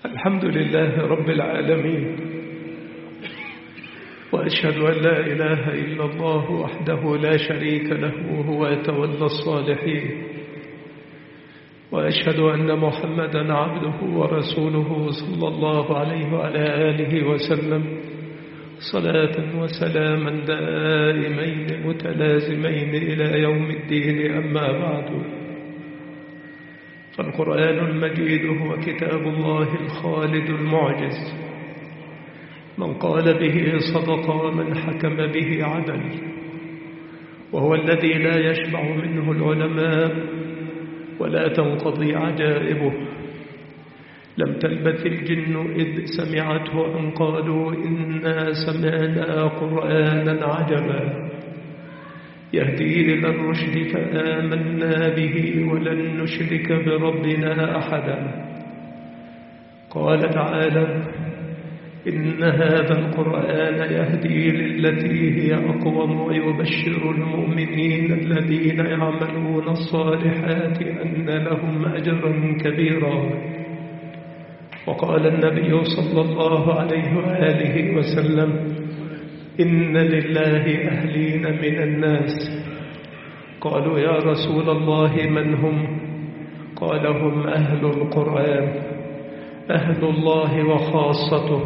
الحمد لله رب العالمين، وأشهد أن لا إله إلا الله وحده لا شريك له وهو يتولى الصالحين، وأشهد أن محمدا عبده ورسوله صلى الله عليه وعلى آله وسلم صلاة وسلاما دائمين متلازمين إلى يوم الدين. أما بعد، فالقرآن المجيد هو كتاب الله الخالد المعجز، من قال به صدق ومن حكم به عدل، وهو الذي لا يشبع منه العلماء ولا تنقضي عجائبه. لم تلبث الجن إذ سمعته أن قالوا إنا سمعنا قرآنا عجبا يهدي إلى الرشد فآمنا به ولن نشرك بربنا أحدا. قال تعالى: إن هذا القرآن يهدي للتي هي أقوم ويبشر المؤمنين الذين يعملون الصالحات أن لهم أجرا كبيرا. وقال النبي صلى الله عليه وآله وسلم: إن لله أهلين من الناس. قالوا: يا رسول الله من هم؟ قال: هم أهل القرآن، أهل الله وخاصته.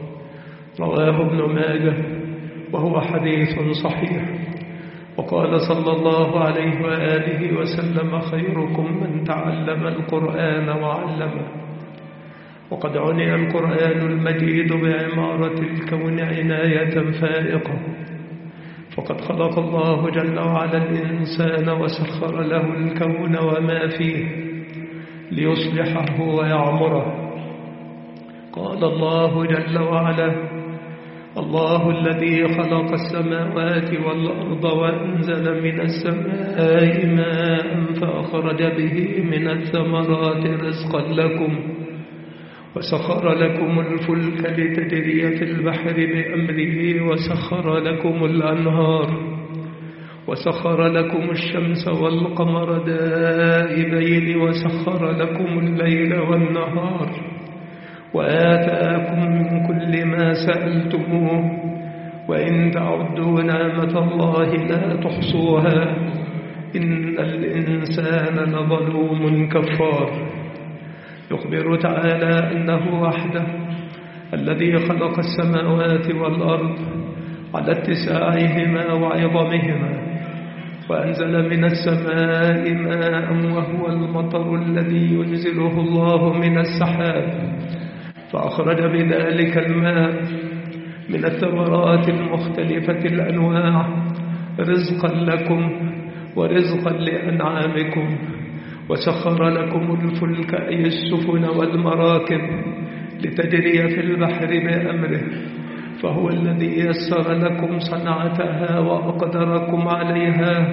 رواه ابن ماجه وهو حديث صحيح. وقال صلى الله عليه وآله وسلم: خيركم من تعلم القرآن وعلمه. وقد عني القرآن المجيد بعمارة الكون عناية فائقة، فقد خلق الله جل وعلا الإنسان وسخر له الكون وما فيه ليصلحه ويعمره. قال الله جل وعلا: الله الذي خلق السماوات والأرض وأنزل من السماء ماء فأخرج به من الثمرات رزقا لكم وسخر لكم الفلك لتجري في البحر بأمره وسخر لكم الأنهار وسخر لكم الشمس والقمر دائبين وسخر لكم الليل والنهار وآتاكم من كل ما سألتموه وإن تعدوا نعمة الله لا تحصوها إن الإنسان لظلوم كفار. يخبر تعالى أنه وحده الذي خلق السماوات والأرض على اتساعهما وعظمهما، وأنزل من السماء ماء وهو المطر الذي ينزله الله من السحاب، فأخرج بذلك الماء من الثمرات المختلفة الأنواع رزقا لكم ورزقا لأنعامكم، وسخر لكم الفلك أي السفن والمراكب لتجري في البحر بأمره، فهو الذي يسر لكم صنعتها وأقدركم عليها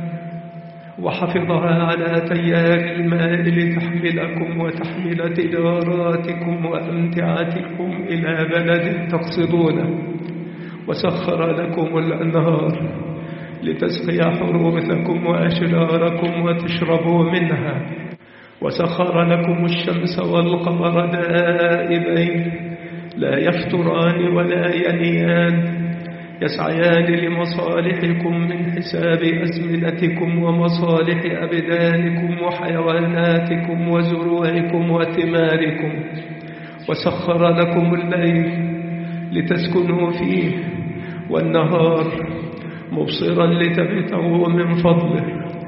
وحفظها على تيار الماء لتحملكم وتحمل تجاراتكم وأمتعتكم إلى بلد تقصدونه، وسخر لكم الأنهار لتسقي حروثكم وأشجاركم وتشربوا منها، وسخر لكم الشمس والقمر دائبين لا يفتران ولا ينيان يسعيان لمصالحكم من حساب أزمنتكم ومصالح أبدانكم وحيواناتكم وزروعكم وثماركم، وسخر لكم الليل لتسكنوا فيه والنهار مبصرا لتبتغوا من فضله،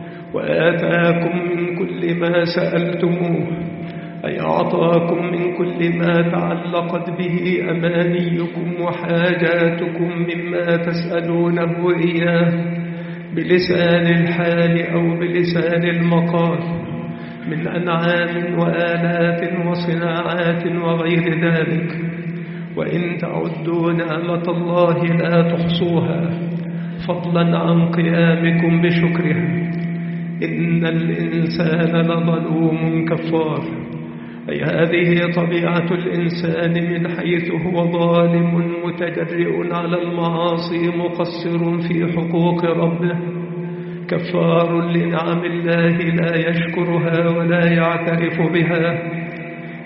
وآتاكم من كل ما سألتموه أي أعطاكم من كل ما تعلقت به أمانيكم وحاجاتكم مما تسألونه إياه بلسان الحال أو بلسان المقال من أنعام وآلات وصناعات وغير ذلك، وإن تعدوا نعمة الله لا تحصوها فضلا عن قيامكم بشكرها إن الإنسان لظلوم كفار. أي هذه طبيعة الإنسان من حيث هو ظالم متجرئ على المعاصي مقصر في حقوق ربه، كفار لنعم الله لا يشكرها ولا يعترف بها،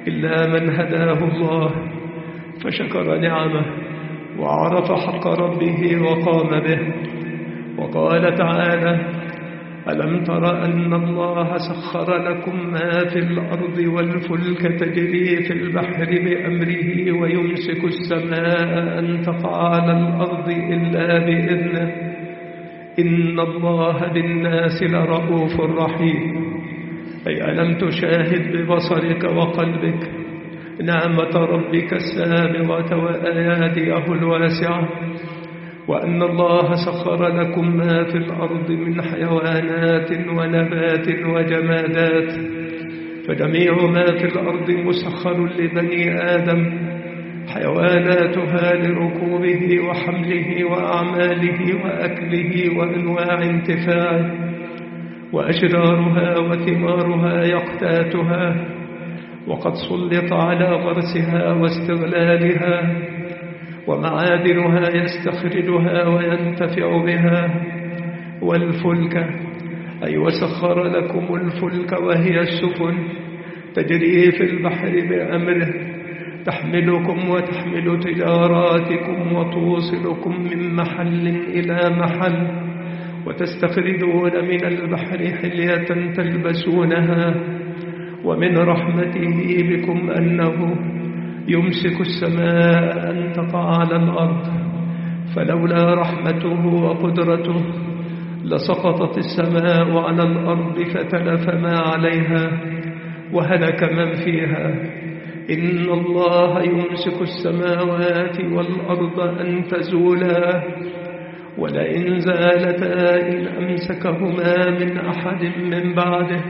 إلا من هداه الله فشكر نعمه وعرف حق ربه وقام به. وقال تعالى: ألم تر أن الله سخر لكم ما في الأرض والفلك تجري في البحر بأمره ويمسك السماء أن تقع على الأرض إلا بإذنه إن الله بالناس لرؤوف رحيم. أي ألم تشاهد ببصرك وقلبك نعمة ربك السابغة وآياته الواسعة، وأن الله سخر لكم ما في الأرض من حيوانات ونبات وجمادات، فجميع ما في الأرض مسخر لبني آدم، حيواناتها لركوبه وحمله وأعماله وأكله وأنواع انتفاعه، وأشجارها وثمارها يقتاتها، وقد سلط على غرسها واستغلالها، ومعادنها يستخرجها وينتفع بها. والفلك أي وسخر لكم الفلك وهي السفن تجري في البحر بأمره، تحملكم وتحمل تجاراتكم وتوصلكم من محل إلى محل، وتستخرجون من البحر حلية تلبسونها. ومن رحمته بكم أنه يمسك السماء أن تقع على الأرض، فلولا رحمته وقدرته لسقطت السماء على الأرض فتلف ما عليها وهلك من فيها. إن الله يمسك السماوات والأرض أن تزولا، ولئن زالتا إن أمسكهما من أحد من بعده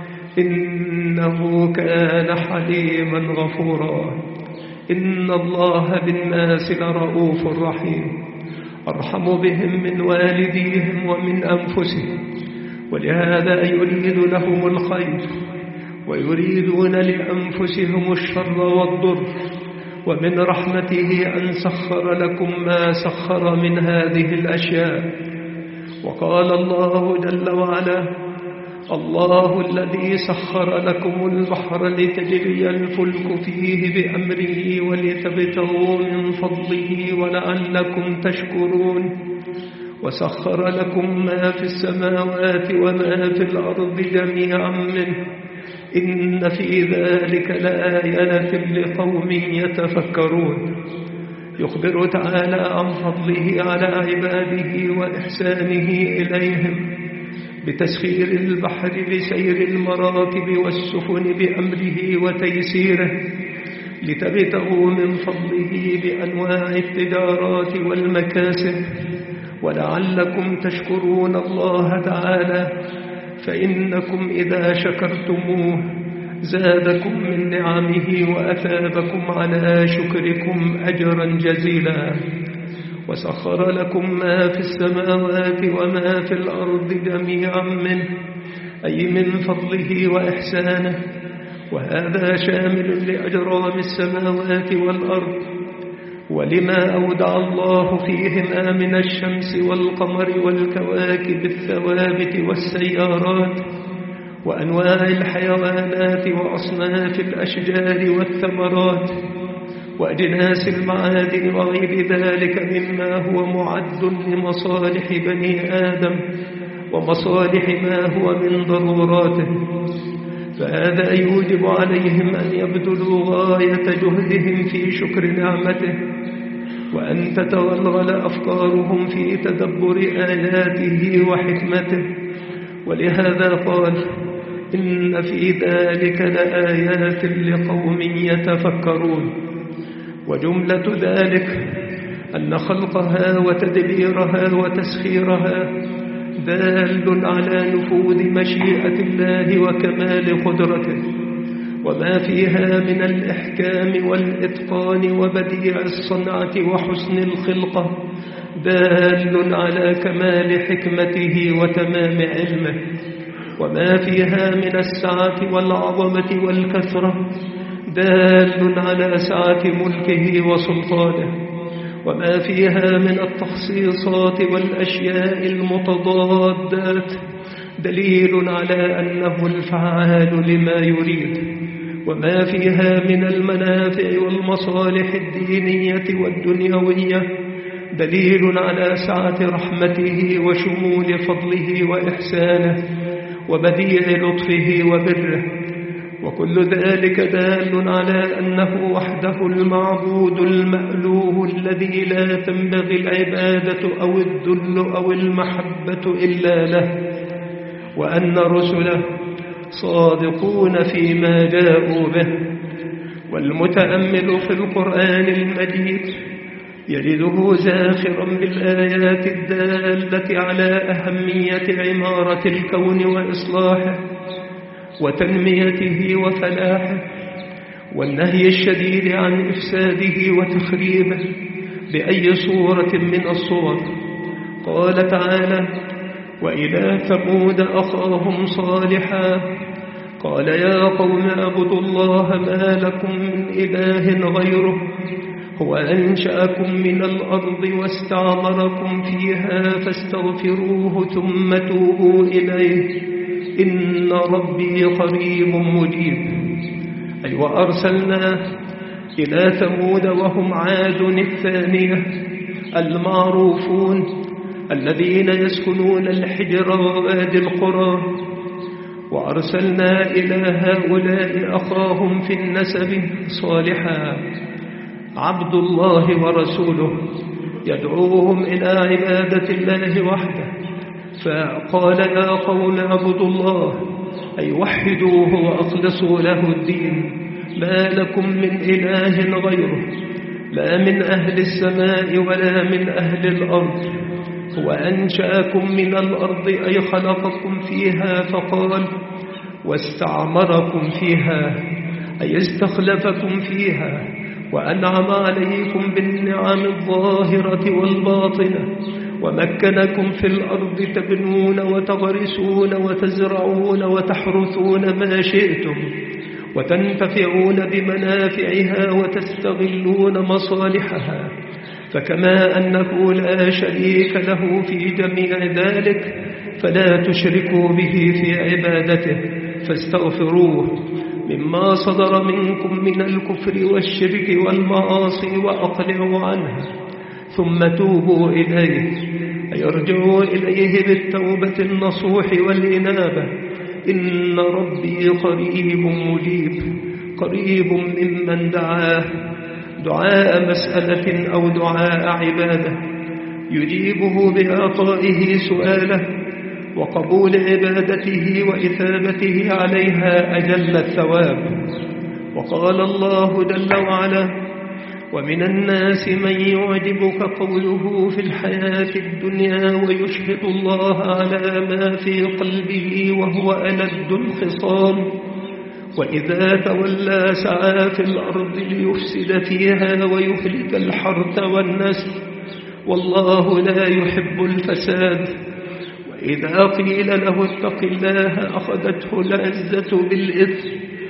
إنه كان حليما غفورا. إن الله بالناس لرؤوف رحيم، أرحم بهم من والديهم ومن أنفسهم، ولهذا يريد لهم الخير ويريدون لأنفسهم الشر والضر. ومن رحمته أن سخر لكم ما سخر من هذه الأشياء. وقال الله جل وعلا: الله الذي سخر لكم البحر لتجري الفلك فيه بأمره ولتبتغوا من فضله ولعلكم تشكرون. وسخر لكم ما في السماوات وما في الأرض جميعا منه إن في ذلك لآيات لقوم يتفكرون. يخبر تعالى عن فضله على عباده وإحسانه إليهم بتسخير البحر لسير المراكب والسفن بأمره وتيسيره، لتبتغوا من فضله بأنواع التجارات والمكاسب ولعلكم تشكرون الله تعالى، فإنكم إذا شكرتموه زادكم من نعمه وأثابكم على شكركم أجرا جزيلا. وسخر لكم ما في السماوات وما في الأرض جميعا منه أي من فضله وإحسانه، وهذا شامل لأجرام السماوات والأرض ولما أودع الله فيهما من الشمس والقمر والكواكب الثوابت والسيارات وأنواع الحيوانات وأصناف الأشجار والثمرات وأجناس المعادن وغير ذلك مما هو معد لمصالح بني آدم ومصالح ما هو من ضروراته. فهذا يوجب عليهم أن يبذلوا غاية جهدهم في شكر نعمته، وأن تتغلغل أفكارهم في تدبر آياته وحكمته. ولهذا قال: إن في ذلك لآيات لقوم يتفكرون. وجملة ذلك أن خلقها وتدبيرها وتسخيرها دال على نفوذ مشيئة الله وكمال قدرته، وما فيها من الإحكام والإتقان وبديع الصنعة وحسن الخلقة دال على كمال حكمته وتمام علمه، وما فيها من السعة والعظمة والكثرة دال على سعة ملكه وسلطانه، وما فيها من التخصيصات والأشياء المتضادات دليل على أنه الفعال لما يريد، وما فيها من المنافع والمصالح الدينية والدنيوية دليل على سعة رحمته وشمول فضله وإحسانه وبديع لطفه وبره، وكل ذلك دال على أنه وحده المعبود المألوه الذي لا تنبغي العبادة أو الذل أو المحبة إلا له، وأن رسله صادقون فيما جاءوا به. والمتأمل في القرآن المجيد يجده زاخرا بالآيات الدالة على أهمية عمارة الكون وإصلاحه وتنميته وفلاحه، والنهي الشديد عن إفساده وتخريبه بأي صورة من الصور. قال تعالى: وإلى ثمود أخاهم صالحا قال يا قوم اعبدوا الله ما لكم من إله غيره هو أنشأكم من الأرض واستعمركم فيها فاستغفروه ثم توبوا إليه إن ربي قريب مجيب. أي وأرسلناه إلى ثمود وهم عاد الثانية المعروفون الذين يسكنون الحجر ووادي القرى، وأرسلنا إلى هؤلاء أخاهم في النسب صالحا عبد الله ورسوله يدعوهم إلى عبادة الله وحده، فقال يا قوم اعبدوا الله أي وحدوه وأخلصوا له الدين ما لكم من إله غيره لا من أهل السماء ولا من أهل الأرض، هو أنشأكم من الأرض أي خلقكم فيها، فقال واستعمركم فيها أي استخلفكم فيها وأنعم عليكم بالنعم الظاهرة والباطنة، ومكنكم في الأرض تبنون وتغرسون وتزرعون وتحرثون ما شئتم وتنتفعون بمنافعها وتستغلون مصالحها، فكما أنه لا شريك له في جميع ذلك فلا تشركوا به في عبادته، فاستغفروه مما صدر منكم من الكفر والشرك والمعاصي وأقلعوا عنها ثم توبوا إليه أي ارجعوا إليه بالتوبة النصوح والإنابة إن ربي قريب مجيب، قريب ممن دعاه دعاء مسألة أو دعاء عبادة يجيبه بإعطائه سؤاله وقبول عبادته وإثابته عليها أجل الثواب. وقال الله جل وعلا: ومن الناس من يعجبك قوله في الحياة الدنيا ويشهد الله على ما في قلبه وهو ألد الخصام وإذا تولى سعى في الأرض ليفسد فيها ويهلك الحرث والنسل والله لا يحب الفساد، وإذا قيل له اتق الله أخذته العزة بالإثم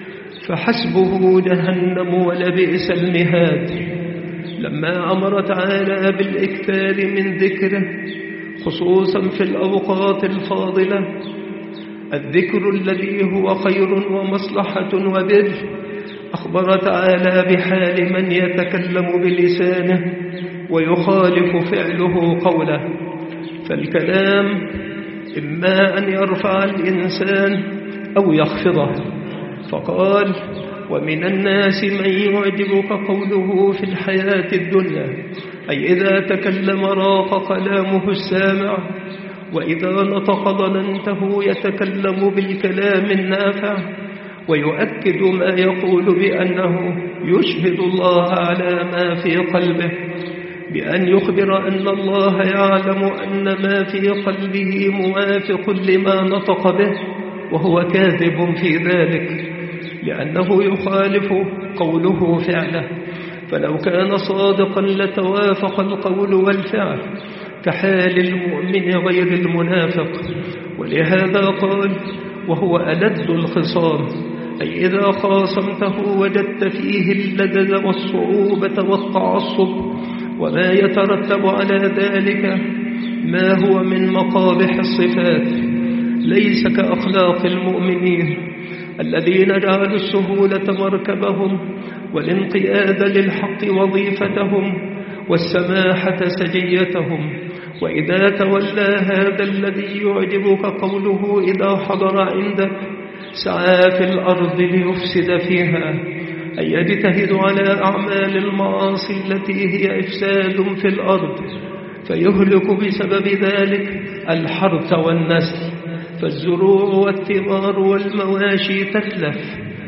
فحسبه جهنم ولبئس المهاد. لما أمر تعالى بالإكثار من ذكره خصوصا في الأوقات الفاضلة الذكر الذي هو خير ومصلحة وبر، أخبر تعالى بحال من يتكلم بلسانه ويخالف فعله قوله، فالكلام إما أن يرفع الإنسان أو يخفضه، فقال: ومن الناس من يعجبك قوله في الحياة الدنيا، أي إذا تكلم راق كلامه السامع، وإذا نطق ظننته يتكلم بالكلام النافع ويؤكد ما يقول بأنه يشهد الله على ما في قلبه، بأن يخبر أن الله يعلم أن ما في قلبه موافق لما نطق به وهو كاذب في ذلك لأنه يخالف قوله فعله، فلو كان صادقا لتوافق القول والفعل كحال المؤمن غير المنافق. ولهذا قال: وهو ألد الخصام، أي إذا خاصمته وجدت فيه اللدد والصعوبة والتعصب وما يترتب على ذلك ما هو من مقابح الصفات، ليس كأخلاق المؤمنين، الذين جعلوا السهولة مركبهم والانقياد للحق وظيفتهم والسماحة سجيتهم. وإذا تولى هذا الذي يعجبك قوله إذا حضر عندك سعى في الأرض ليفسد فيها، أي يجتهد على أعمال المعاصي التي هي إفساد في الأرض، فيهلك بسبب ذلك الحرث والنسل، فالزروع والثمار والمواشي تتلف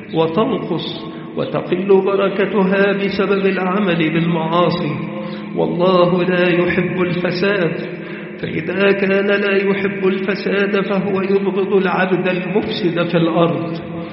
وتنقص وتقل بركتها بسبب العمل بالمعاصي، والله لا يحب الفساد. فإذا كان لا يحب الفساد فهو يبغض العبد المفسد في الأرض،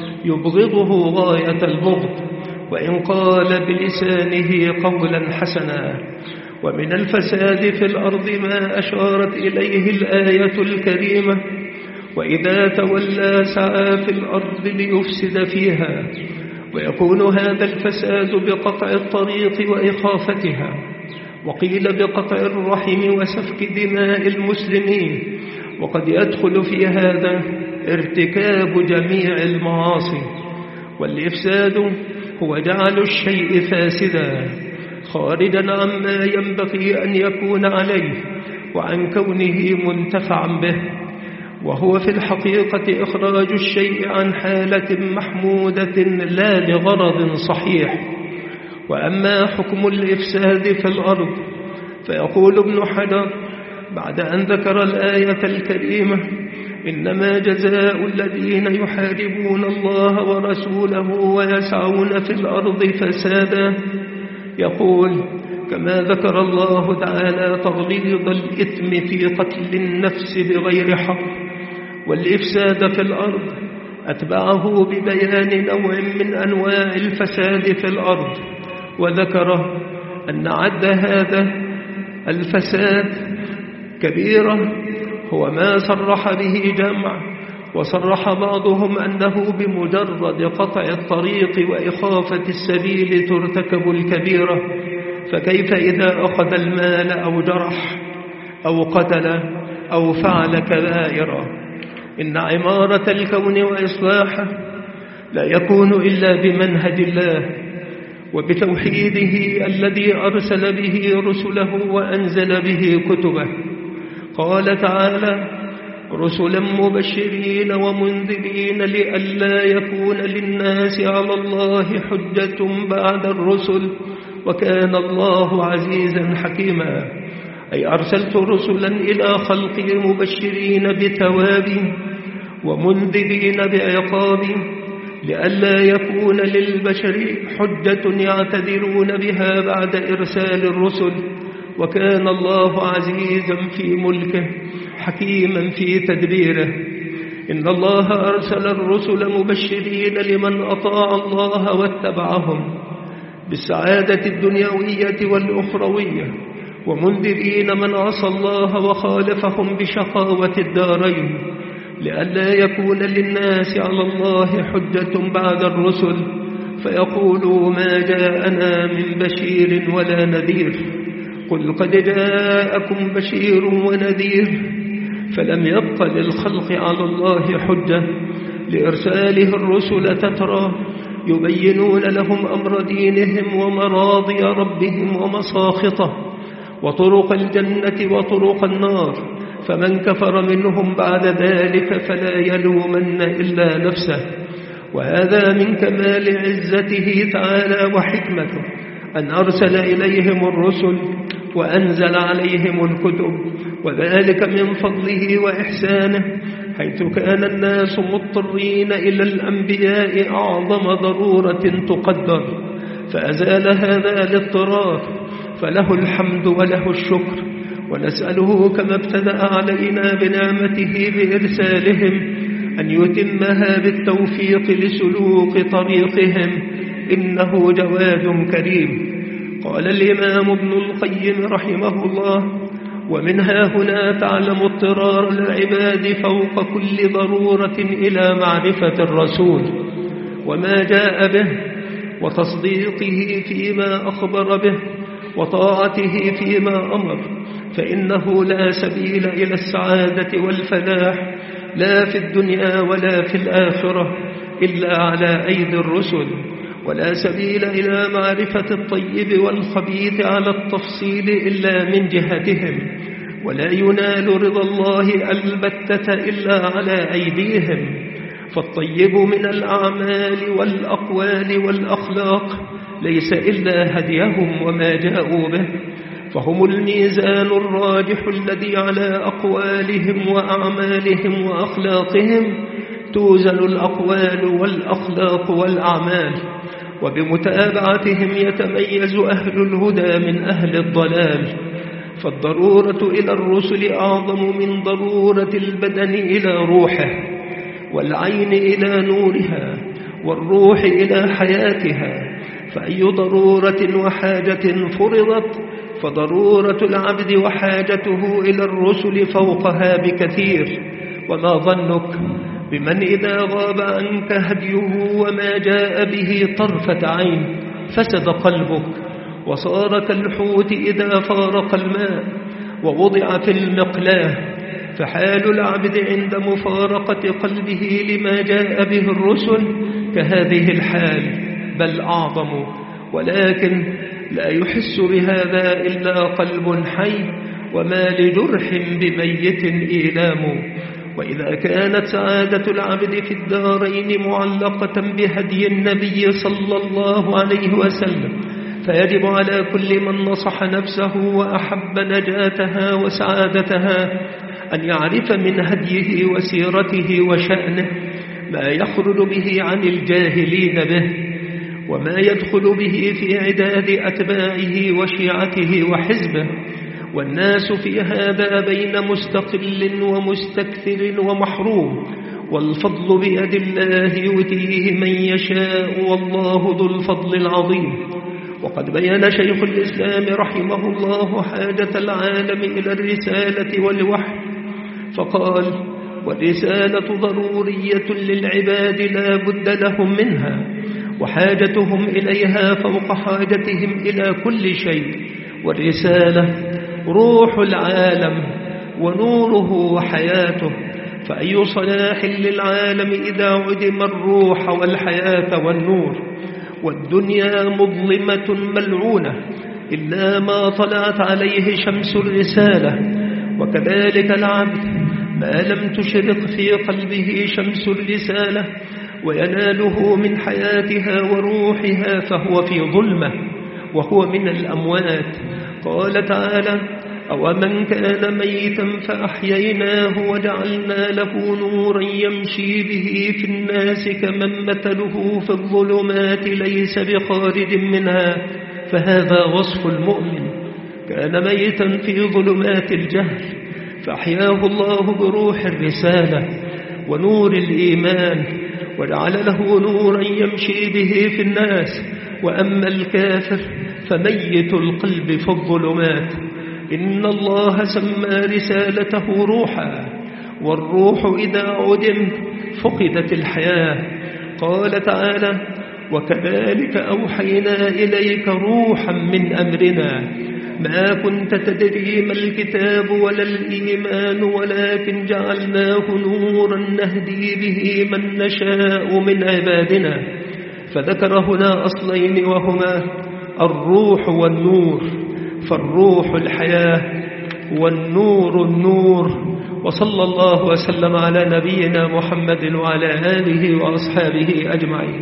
يبغضه غاية البغض، وإن قال بلسانه قولا حسنا. ومن الفساد في الأرض ما أشارت إليه الآية الكريمة: وإذا تولى سعى في الأرض ليفسد فيها. ويكون هذا الفساد بقطع الطريق وإخافتها، وقيل بقطع الرحم وسفك دماء المسلمين. وقد يدخل في هذا ارتكاب جميع المعاصي. والإفساد هو جعل الشيء فاسدا خارجا عما ينبغي أن يكون عليه وعن كونه منتفعا به، وهو في الحقيقة إخراج الشيء عن حالة محمودة لا لغرض صحيح. وأما حكم الإفساد في الأرض فيقول ابن حجر بعد أن ذكر الآية الكريمة: إنما جزاء الذين يحاربون الله ورسوله ويسعون في الأرض فسادا، يقول: كما ذكر الله تعالى تغليظ الإثم في قتل النفس بغير حق والإفساد في الأرض، أتبعه ببيان نوع من أنواع الفساد في الأرض، وذكر أن عد هذا الفساد كبيرة هو ما صرح به جمع، وصرح بعضهم أنه بمجرد قطع الطريق وإخافة السبيل ترتكب الكبيرة، فكيف إذا أخذ المال أو جرح أو قتل أو فعل كبائر؟ إن عمارة الكون وإصلاحه لا يكون إلا بمنهج الله وبتوحيده الذي أرسل به رسله وأنزل به كتبه. قال تعالى: رسلا مبشرين ومنذرين لئلا يكون للناس على الله حجة بعد الرسل وكان الله عزيزا حكيما. أي أرسلت رسلا إلى خلقي مبشرين بثواب ومنذرين بعقاب لئلا يكون للبشر حجة يعتذرون بها بعد إرسال الرسل، وكان الله عزيزا في ملكه حكيما في تدبيره. إن الله أرسل الرسل مبشرين لمن أطاع الله واتبعهم بالسعادة الدنيوية والأخروية، ومنذرين من عصى الله وخالفهم بشقاوة الدارين لئلا يكون للناس على الله حجة بعد الرسل فيقولوا ما جاءنا من بشير ولا نذير. قل قد جاءكم بشير ونذير فلم يبق للخلق على الله حجة لإرساله الرسل تترى يبينون لهم أمر دينهم ومراضي ربهم ومساخطه وطرق الجنة وطرق النار، فمن كفر منهم بعد ذلك فلا يلومن إلا نفسه. وهذا من كمال عزته تعالى وحكمته أن أرسل إليهم الرسل وأنزل عليهم الكتب، وذلك من فضله وإحسانه، حيث كان الناس مضطرين إلى الأنبياء أعظم ضرورة تقدر، فأزال هذا الاضطرار، فله الحمد وله الشكر، ونسأله كما ابتدأ علينا بنعمته بإرسالهم أن يتمها بالتوفيق لسلوك طريقهم، إنه جواد كريم. قال الإمام ابن القيم رحمه الله: ومنها هنا تعلم اضطرار العباد فوق كل ضرورة إلى معرفة الرسول وما جاء به وتصديقه فيما أخبر به وطاعته فيما أمر، فإنه لا سبيل إلى السعادة والفلاح لا في الدنيا ولا في الآخرة إلا على أيدي الرسل، ولا سبيل إلى معرفة الطيب والخبيث على التفصيل إلا من جهتهم، ولا ينال رضا الله البتة إلا على أيديهم. فالطيب من الأعمال والأقوال والأخلاق ليس إلا هديهم وما جاءوا به، فهم الميزان الراجح الذي على أقوالهم وأعمالهم وأخلاقهم توزن الأقوال والأخلاق والأعمال، وبمتابعتهم يتميز أهل الهدى من أهل الضلال. فالضرورة إلى الرسل أعظم من ضرورة البدن إلى روحه، والعين إلى نورها، والروح إلى حياتها. فأي ضرورة وحاجة فرضت فضرورة العبد وحاجته إلى الرسل فوقها بكثير. وما ظنك بمن إذا غاب عنك هديه وما جاء به طرفة عين فسد قلبك، وصار كالحوت إذا فارق الماء ووضع في المقلاه. فحال العبد عند مفارقة قلبه لما جاء به الرسل كهذه الحال بل أعظم، ولكن لا يحس بهذا إلا قلب حي، وما لجرح بميت إيلام. وإذا كانت سعادة العبد في الدارين معلقة بهدي النبي صلى الله عليه وسلم، فيجب على كل من نصح نفسه وأحب نجاتها وسعادتها أن يعرف من هديه وسيرته وشأنه ما يخرج به عن الجاهلين به، وما يدخل به في عداد أتباعه وشيعته وحزبه. والناس في هذا بين مستقل ومستكثر ومحروم، والفضل بيد الله يؤتيه من يشاء، والله ذو الفضل العظيم. وقد بين شيخ الإسلام رحمه الله حاجة العالم إلى الرسالة والوحي فقال: والرسالة ضرورية للعباد لا بد لهم منها، وحاجتهم إليها فوق حاجتهم إلى كل شيء. والرسالة روح العالم ونوره وحياته، فأي صلاح للعالم إذا عدم الروح والحياة والنور. والدنيا مظلمة ملعونة إلا ما طلعت عليه شمس الرسالة، وكذلك العبد ما لم تشرق في قلبه شمس الرسالة ويناله من حياتها وروحها فهو في ظلمة وهو من الأموات. قال تعالى: أومن كان ميتا فأحييناه وجعلنا له نورا يمشي به في الناس كمن مثله في الظلمات ليس بخارج منها. فهذا وصف المؤمن، كان ميتا في ظلمات الجهل فأحياه الله بروح الرسالة ونور الإيمان وجعل له نورا يمشي به في الناس. وأما الكافر فميت القلب في الظلمات. إن الله سمى رسالته روحا، والروح إذا عدم فقدت الحياة. قال تعالى: وكذلك أوحينا إليك روحا من أمرنا ما كنت تدري ما الكتاب ولا الإيمان ولكن جعلناه نورا نهدي به من نشاء من عبادنا. فذكر هنا أصلين وهما الروح والنور، فالروح الحياة والنور النور. وصلى الله وسلم على نبينا محمد وعلى آله وأصحابه أجمعين.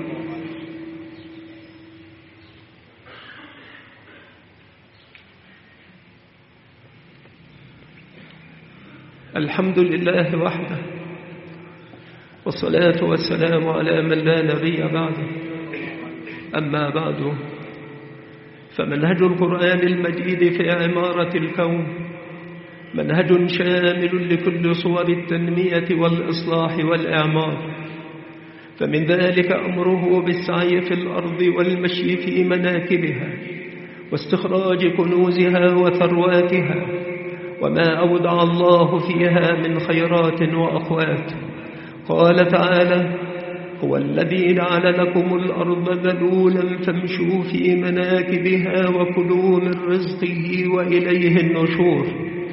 الحمد لله وحده، والصلاة والسلام على من لا نبي بعده. أما بعد، فمنهج القرآن المجيد في عمارة الكون منهج شامل لكل صور التنمية والإصلاح والإعمار. فمن ذلك أمره بالسعي في الأرض والمشي في مناكبها واستخراج كنوزها وثرواتها وما أودع الله فيها من خيرات وأقوات. قال تعالى: هو الذي جعل لكم الأرض ذلولا فامشوا في مناكبها وكلوا من رزقه وإليه النشور.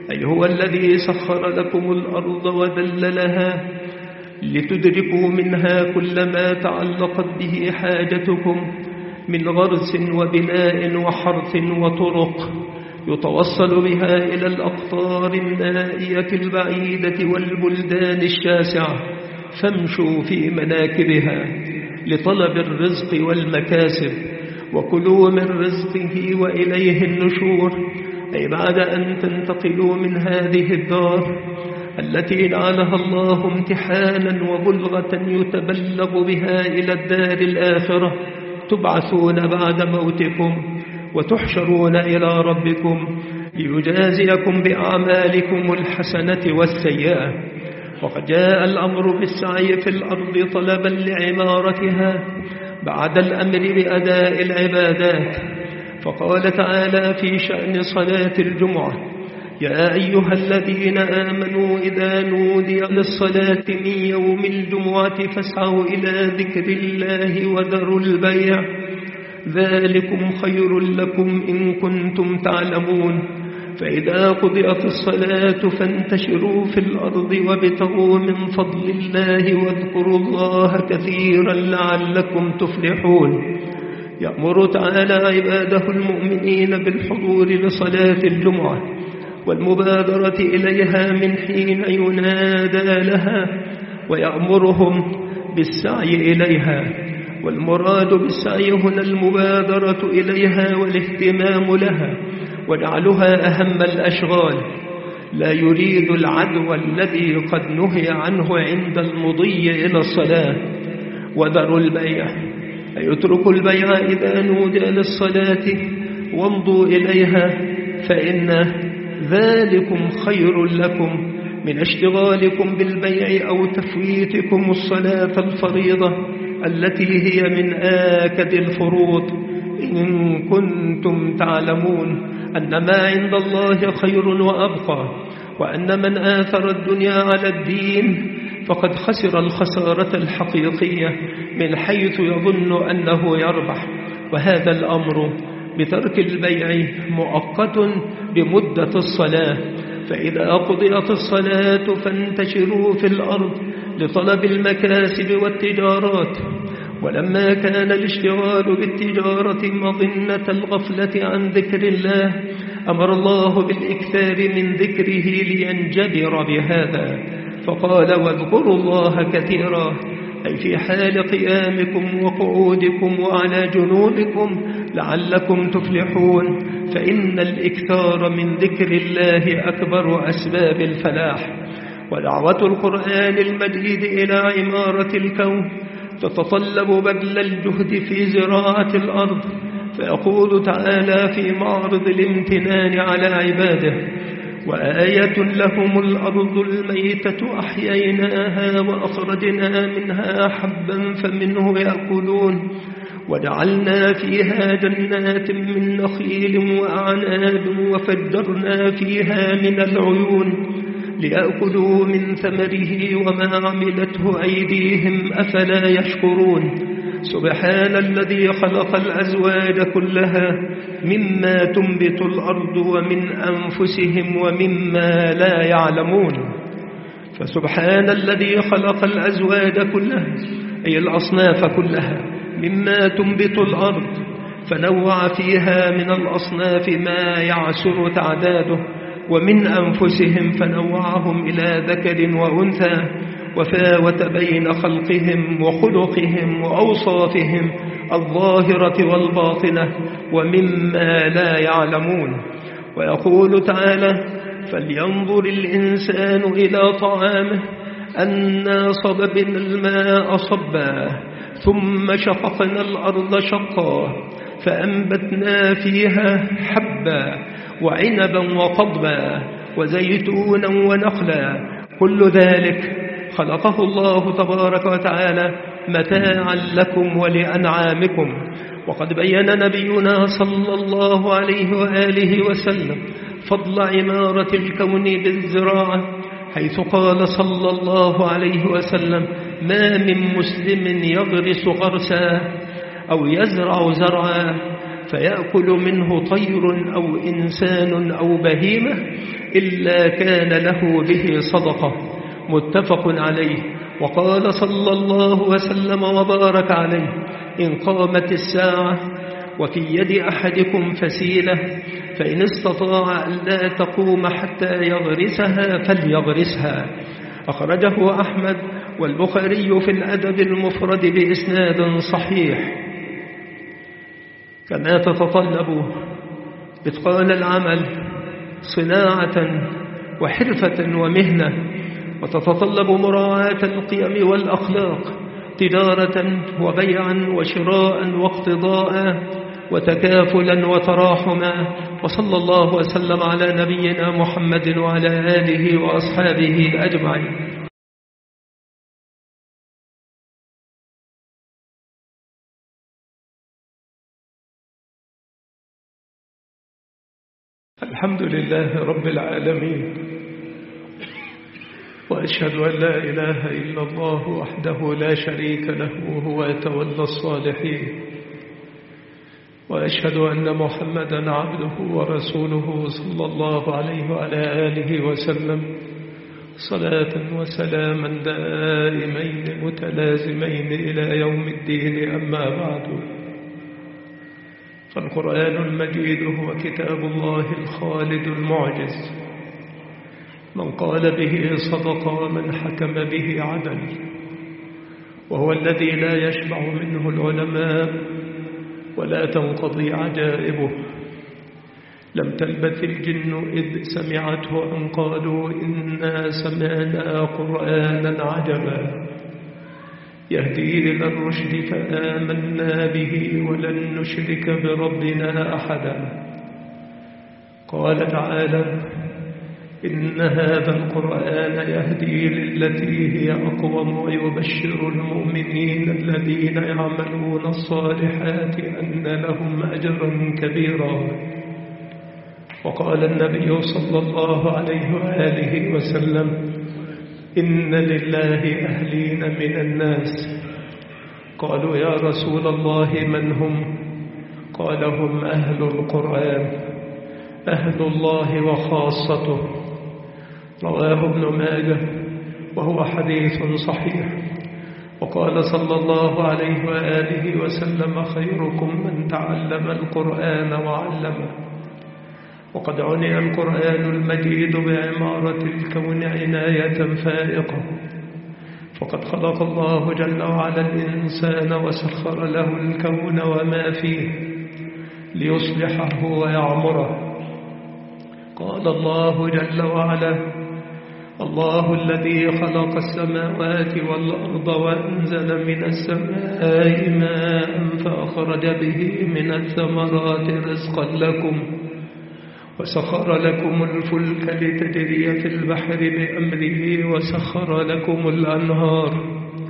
أي هو الذي سخر لكم الأرض وذللها لتدركوا منها كل ما تعلقت به حاجتكم من غرس وبناء وحرث وطرق يتوصل بها إلى الأقطار النائية البعيدة والبلدان الشاسعة، فامشوا في مناكبها لطلب الرزق والمكاسب، وكلوا من رزقه وإليه النشور، أي بعد أن تنتقلوا من هذه الدار التي جعلها الله امتحانا وبلغة يتبلغ بها إلى الدار الآخرة، تبعثون بعد موتكم وتحشرون إلى ربكم ليجازيكم بأعمالكم الحسنة والسيئة. وقد جاء الأمر بالسعي في الأرض طلبا لعمارتها بعد الأمر بأداء العبادات، فقال تعالى في شأن صلاة الجمعة: يا أيها الذين آمنوا إذا نودي للصلاة من يوم الجمعة فاسعوا إلى ذكر الله وذروا البيع، ذلكم خير لكم إن كنتم تعلمون. فإذا قضيت الصلاة فانتشروا في الأرض وابتغوا من فضل الله واذكروا الله كثيرا لعلكم تفلحون. يأمر تعالى عباده المؤمنين بالحضور لصلاة الجمعة والمبادرة إليها من حين ينادى لها، ويأمرهم بالسعي إليها. والمراد بالسعي هنا المبادرة إليها والاهتمام لها وجعلها أهم الأشغال، لا يريد العدو الذي قد نهي عنه عند المضي إلى الصلاة. وذروا البيع، أي اتركوا البيع إذا نودي للصلاة وامضوا إليها، فإن ذلكم خير لكم من اشتغالكم بالبيع أو تفويتكم الصلاة الفريضة التي هي من آكد الفروض، إن كنتم تعلمون أن ما عند الله خير وأبقى، وأن من آثر الدنيا على الدين فقد خسر الخسارة الحقيقية من حيث يظن أنه يربح. وهذا الأمر بترك البيع مؤقت بمدة الصلاة، فإذا قضيت الصلاة فانتشروا في الأرض لطلب المكاسب والتجارات. ولما كان الاشتغال بالتجارة مظنة الغفلة عن ذكر الله، أمر الله بالإكثار من ذكره لينجبر بهذا، فقال: واذكروا الله كثيرا، أي في حال قيامكم وقعودكم وعلى جنوبكم لعلكم تفلحون، فإن الإكثار من ذكر الله أكبر أسباب الفلاح. ودعوة القرآن المجيد إلى عمارة الكون تتطلب بذل الجهد في زراعة الأرض، فيقول تعالى في معرض الامتنان على عباده: وآية لهم الأرض الميتة أحييناها وأخرجنا منها حبا فمنه يأكلون وجعلنا فيها جنات من نخيل وأعناب وفجرنا فيها من العيون ليأكلوا من ثمره وما عملته أيديهم أفلا يشكرون. سبحان الذي خلق الأزواج كلها مما تنبت الأرض ومن أنفسهم ومما لا يعلمون. فسبحان الذي خلق الأزواج كلها، أي الأصناف كلها، مما تنبت الأرض، فنوع فيها من الأصناف ما يعسر تعداده، ومن أنفسهم فنوعهم إلى ذكر وأنثى، وفاوت بين خلقهم وخلقهم وأوصافهم الظاهرة والباطنة ومما لا يعلمون. ويقول تعالى: فلينظر الإنسان إلى طعامه أنا صببنا الماء صبا ثم شققنا الأرض شقا فأنبتنا فيها حبا وعنبا وقضبا وزيتونا ونخلا، كل ذلك خلقه الله تبارك وتعالى متاعا لكم ولأنعامكم. وقد بين نبينا صلى الله عليه وآله وسلم فضل عمارة الكون بالزراعة، حيث قال صلى الله عليه وسلم: ما من مسلم يغرس غرسا أو يزرع زرعا فيأكل منه طير أو إنسان أو بهيمة إلا كان له به صدقة. متفق عليه. وقال صلى الله وسلم وبارك عليه: إن قامت الساعة وفي يد أحدكم فسيلة فإن استطاع أن لا تقوم حتى يغرسها فليغرسها. أخرجه أحمد والبخاري في الأدب المفرد بإسناد صحيح. كما تتطلب إتقان العمل صناعة وحرفة ومهنة، وتتطلب مراعاة القيم والأخلاق تجارة وبيعا وشراء واقتضاء وتكافلا وتراحما. وصلى الله وسلم على نبينا محمد وعلى آله وأصحابه أجمعين. الحمد لله رب العالمين، وأشهد أن لا إله إلا الله وحده لا شريك له وهو يتولى الصالحين، وأشهد أن محمدا عبده ورسوله صلى الله عليه وعلى آله وسلم، صلاة وسلاما دائمين متلازمين إلى يوم الدين. أما بعد، فالقرآن المجيد هو كتاب الله الخالد المعجز، من قال به صدق ومن حكم به عدل، وهو الذي لا يشبع منه العلماء ولا تنقضي عجائبه. لم تلبث الجن إذ سمعته أن قالوا إنا سمعنا قرآنا عجبا يهدي إلى الرشد فآمنا به ولن نشرك بربنا أحدا. قال تعالى: إن هذا القرآن يهدي للتي هي أقوم ويبشر المؤمنين الذين يعملون الصالحات أن لهم أجرا كبيرا. وقال النبي صلى الله عليه وآله وسلم: إن لله أهلين من الناس. قالوا: يا رسول الله من هم؟ قال: هم أهل القرآن، أهل الله وخاصته. رواه ابن ماجه وهو حديث صحيح. وقال صلى الله عليه وآله وسلم: خيركم من تعلم القرآن وعلمه. وقد عني القرآن المجيد بعمارة الكون عناية فائقة، فقد خلق الله جل وعلا الإنسان وسخر له الكون وما فيه ليصلحه ويعمره. قال الله جل وعلا: الله الذي خلق السماوات والأرض وأنزل من السماء ماء فأخرج به من الثمرات رزقا لكم وسخر لكم الفلك لتجري في البحر بأمره وسخر لكم الأنهار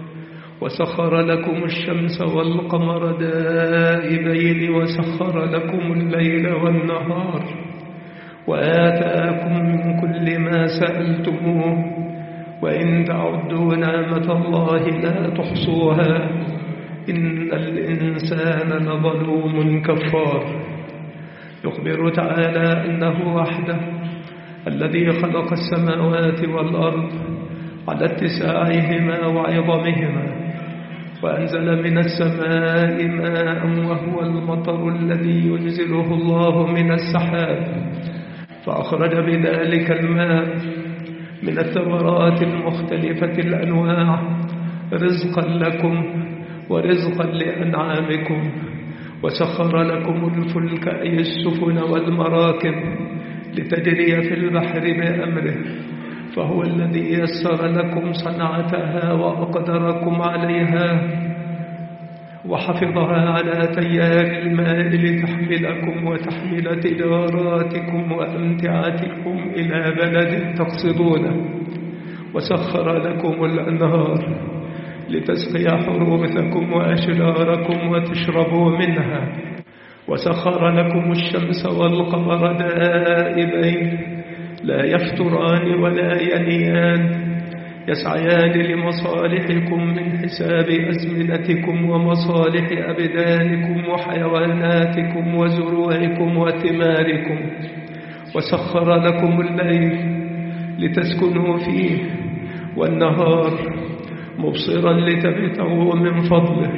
وسخر لكم الشمس والقمر دائبين وسخر لكم الليل والنهار وآتاكم من كل ما سألتموه وإن تعدوا نعمة الله لا تحصوها إن الإنسان لظلوم كفار. يخبر تعالى أنه وحده الذي خلق السماوات والأرض على اتساعهما وعظمهما، وأنزل من السماء ماء وهو المطر الذي ينزله الله من السحاب، فأخرج بذلك الماء من الثمرات المختلفة الأنواع رزقا لكم ورزقا لأنعامكم، وسخر لكم الفلك أي السفن والمراكب لتجري في البحر بأمره، فهو الذي يسر لكم صنعتها وأقدركم عليها وحفظها على تيار الماء لتحملكم وتحمل تجاراتكم وأمتعتكم إلى بلد تقصدونه، وسخر لكم الأنهار لتسقي حروثكم وأشجاركم وتشربوا منها، وسخر لكم الشمس والقمر دائبين لا يفتران ولا ينيان يسعيان لمصالحكم من حساب أزمنتكم ومصالح أبدانكم وحيواناتكم وزروعكم وثماركم، وسخر لكم الليل لتسكنوا فيه والنهار مبصرا لتبتغوا من فضله،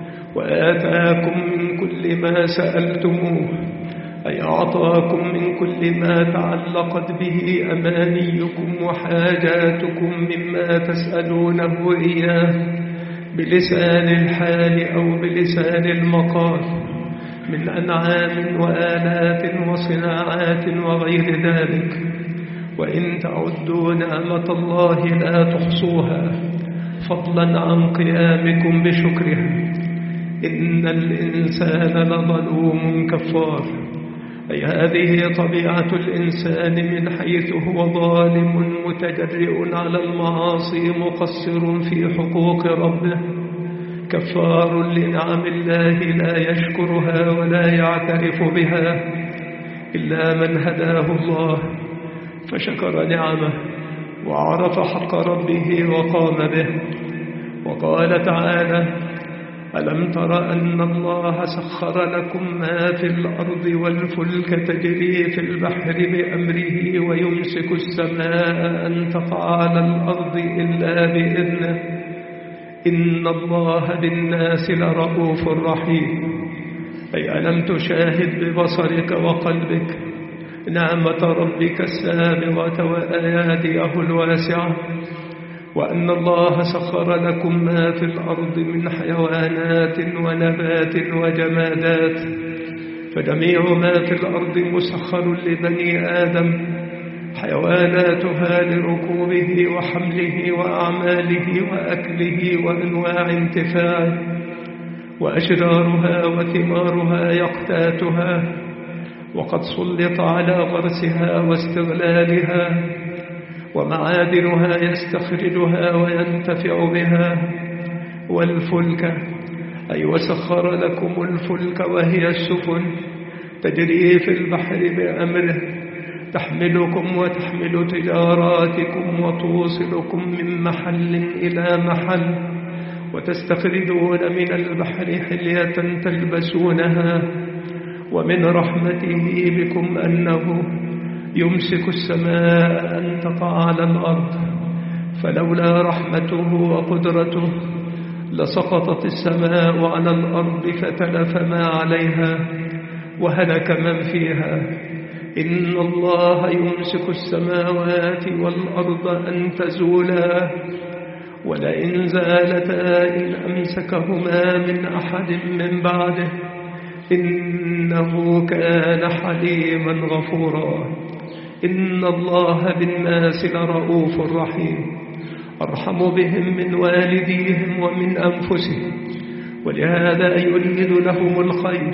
وآتاكم من كل ما سألتموه، أي أعطاكم من كل ما تعلقت به أمانيكم وحاجاتكم مما تسألونه إياه بلسان الحال أو بلسان المقال من أنعام وآلات وصناعات وغير ذلك، وإن تعدوا نعمة الله لا تحصوها، فضلا عن قيامكم بشكرها. إن الإنسان لظلوم كفار، أي هذه طبيعة الإنسان من حيث هو ظالم متجرئ على المعاصي مقصر في حقوق ربه، كفار لنعم الله لا يشكرها ولا يعترف بها إلا من هداه الله فشكر نعمه وعرف حق ربه وقام به. وقال تعالى: ألم تر أن الله سخر لكم ما في الأرض والفلك تجري في البحر بأمره ويمسك السماء أن تقع على الأرض إلا بإذنه إن الله بالناس لرؤوف رحيم. أي ألم تشاهد ببصرك وقلبك نعمة ربك السابغة وآياته الواسعة، وأن الله سخر لكم ما في الأرض من حيوانات ونبات وجمادات، فجميع ما في الأرض مسخر لبني آدم، حيواناتها لركوبه وحمله وأعماله وأكله وأنواع انتفاعه، وأشجارها وثمارها يقتاتها، وقد سلط على غرسها واستغلالها، ومعادنها يستخرجها وينتفع بها. والفلك أي وسخر لكم الفلك وهي السفن تجري في البحر بأمره، تحملكم وتحمل تجاراتكم وتوصلكم من محل إلى محل، وتستخرجون من البحر حلية تلبسونها. ومن رحمته بكم أنه يمسك السماء أن تقع على الأرض، فلولا رحمته وقدرته لسقطت السماء على الأرض فتلف ما عليها وهلك من فيها. إن الله يمسك السماوات والأرض أن تزولا، ولئن زالتا إن أمسكهما من أحد من بعده إنه كان حليما غفورا. إن الله بالناس لرؤوف رحيم، أرحم بهم من والديهم ومن أنفسهم، ولهذا يريد لهم الخير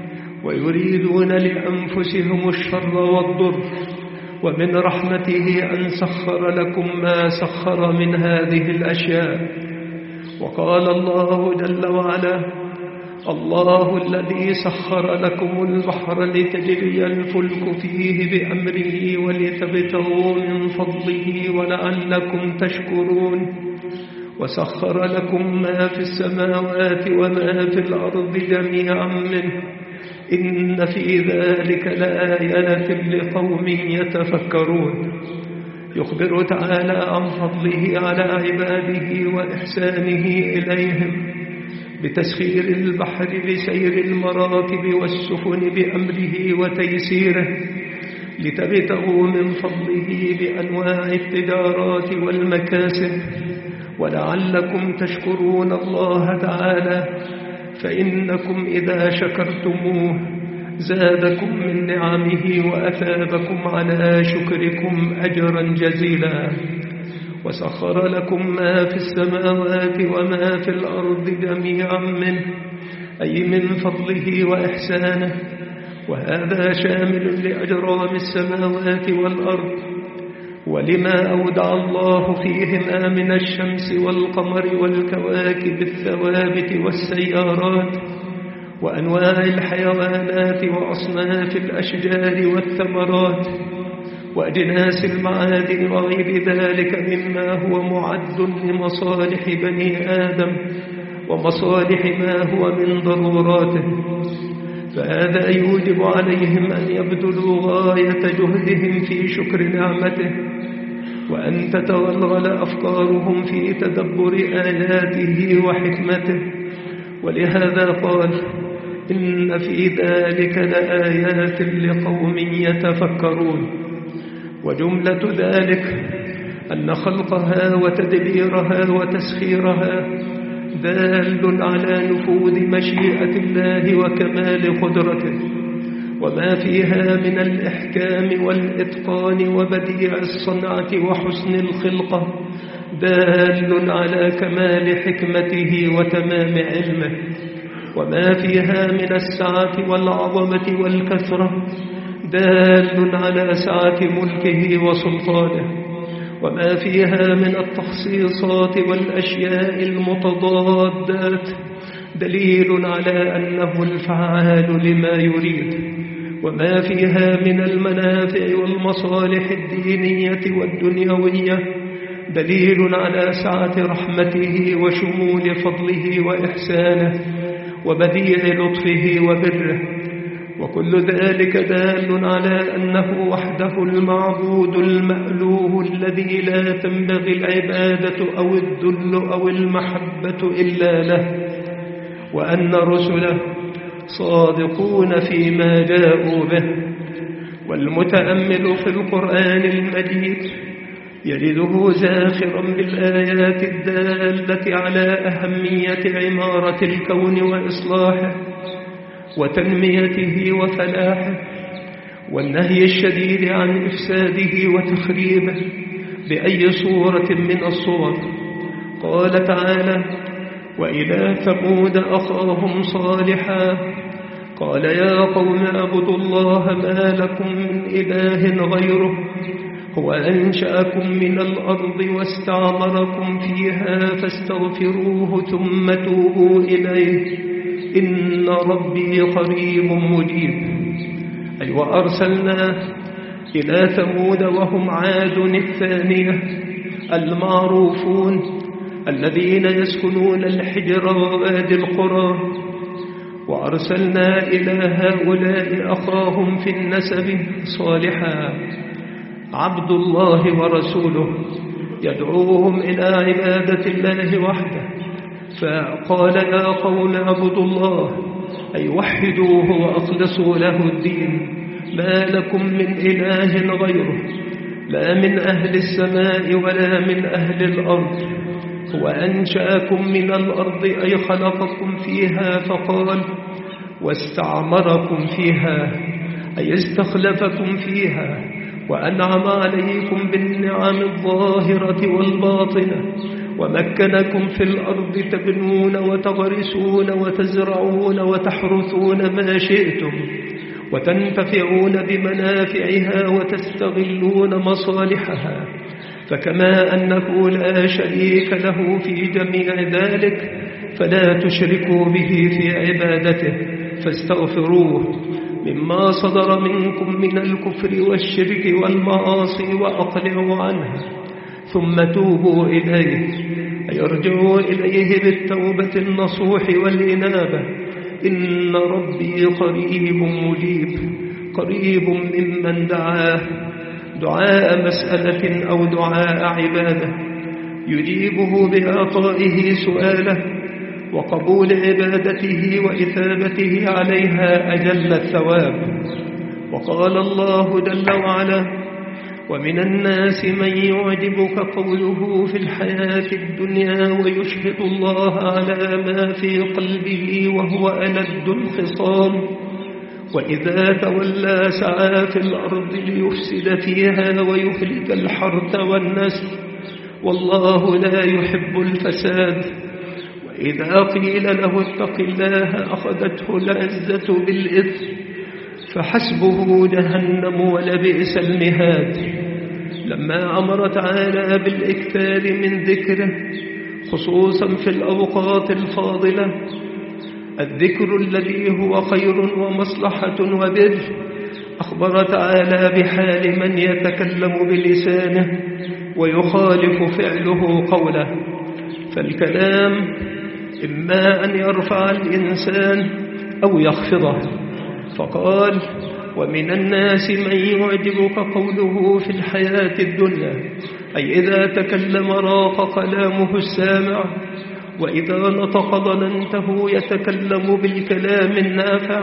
ويريدون لأنفسهم الشر والضر. ومن رحمته أن سخر لكم ما سخر من هذه الأشياء. وقال الله جل وعلا: الله الذي سخر لكم البحر لتجري الفلك فيه بأمره ولتبتغوا من فضله ولعلكم تشكرون، وسخر لكم ما في السماوات وما في الأرض جميعا منه إن في ذلك لآيات لقوم يتفكرون. يخبر تعالى عن فضله على عباده وإحسانه إليهم بتسخير البحر بسير المراكب والسفن بأمره وتيسيره، لتبتغوا من فضله بأنواع التجارات والمكاسب، ولعلكم تشكرون الله تعالى، فإنكم إذا شكرتموه زادكم من نعمه وأثابكم على شكركم أجرا جزيلا. وسخر لكم ما في السماوات وما في الأرض جميعا منه، أي من فضله وإحسانه، وهذا شامل لأجرام السماوات والأرض ولما أودع الله فيهما من الشمس والقمر والكواكب الثوابت والسيارات وأنواع الحيوانات وأصناف الأشجار والثمرات وأجناس المعادن وغير ذلك مما هو معد لمصالح بني آدم ومصالح ما هو من ضروراته. فهذا يوجب عليهم أن يبذلوا غاية جهدهم في شكر نعمته، وأن تتغلغل أفكارهم في تدبر آياته وحكمته. ولهذا قال: إن في ذلك لآيات لقوم يتفكرون. وجملة ذلك أن خلقها وتدبيرها وتسخيرها دال على نفوذ مشيئة الله وكمال قدرته، وما فيها من الإحكام والإتقان وبديع الصنعة وحسن الخلقة دال على كمال حكمته وتمام علمه، وما فيها من السعة والعظمة والكثرة دال على سعة ملكه وسلطانه، وما فيها من التخصيصات والأشياء المتضادات دليل على أنه الفعال لما يريد، وما فيها من المنافع والمصالح الدينية والدنيوية دليل على سعة رحمته وشمول فضله وإحسانه وبديع لطفه وبره. وكل ذلك دال على أنه وحده المعبود المألوه الذي لا تنبغي العبادة أو الذل أو المحبة إلا له، وأن رسله صادقون فيما جاءوا به. والمتأمل في القرآن المجيد يجده زاخرا بالآيات الدالة على أهمية عمارة الكون وإصلاحه وتنميته وفلاحه، والنهي الشديد عن إفساده وتخريبه بأي صورة من الصور. قال تعالى: وإلى ثمود أخاهم صالحا قال يا قوم اعبدوا الله ما لكم من إله غيره هو أنشأكم من الأرض واستعمركم فيها فاستغفروه ثم توبوا إليه إن ربي قريب مجيب. أي وأرسلنا إلى ثمود وهم عاد الثانية المعروفون الذين يسكنون الحجر ووادي القرى، وأرسلنا إلى هؤلاء أخاهم في النسب صالحا عبد الله ورسوله يدعوهم إلى عبادة الله وحده، فقال يا قوم اعبدوا الله أي وحدوه وأخلصوا له الدين ما لكم من إله غيره لا من أهل السماء ولا من أهل الأرض هو أنشأكم من الأرض أي خلقكم فيها، فقال واستعمركم فيها أي استخلفكم فيها وأنعم عليكم بالنعم الظاهرة والباطنة ومكنكم في الأرض تبنون وتغرسون وتزرعون وتحرثون ما شئتم وتنتفعون بمنافعها وتستغلون مصالحها، فكما أنه لا شريك له في جميع ذلك فلا تشركوا به في عبادته فاستغفروه مما صدر منكم من الكفر والشرك والمعاصي وأقلعوا عنها ثم توبوا إليه أي ارجعوا إليه بالتوبة النصوح والإنابة إن ربي قريب مجيب، قريب ممن دعاه دعاء مسألة أو دعاء عبادة يجيبه بإعطائه سؤاله وقبول عبادته وإثابته عليها أجل الثواب. وقال الله جل وعلا ومن الناس من يعجبك قوله في الحياة الدنيا ويشهد الله على ما في قلبه وهو ألد الخصام وإذا تولى سعى في الأرض ليفسد فيها ويهلك الحرث والنسل والله لا يحب الفساد، وإذا قيل له اتق الله أخذته العزة بالإثم فحسبه جهنم ولبئس المهاد. لما أمر تعالى بالإكثار من ذكره خصوصا في الأوقات الفاضلة الذكر الذي هو خير ومصلحة وبر، أخبر تعالى بحال من يتكلم بلسانه ويخالف فعله قوله، فالكلام إما أن يرفع الإنسان أو يخفضه، فقال: ومن الناس من يعجبك قوله في الحياة الدنيا، أي إذا تكلم راق كلامه السامع، وإذا نطق ظننته يتكلم بالكلام النافع،